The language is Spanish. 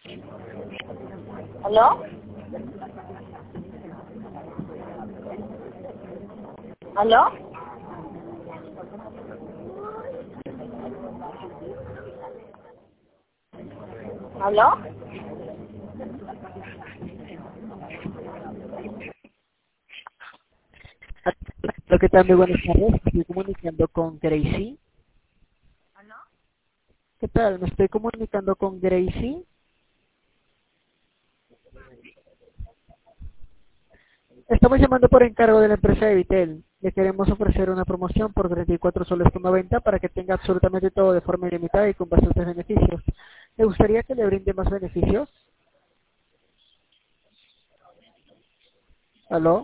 ¿Aló? ¿Aló? ¿Aló? Hola, ¿qué tal? Muy buenas tardes. Me estoy comunicando con Gracie. ¿Qué tal? Me estoy comunicando con Gracie. Estamos llamando por encargo de la empresa de Vitel. Le queremos ofrecer una promoción por 34 soles con 90 para que tenga absolutamente todo de forma ilimitada y con bastantes beneficios. ¿Le gustaría que le brinde más beneficios? ¿Aló?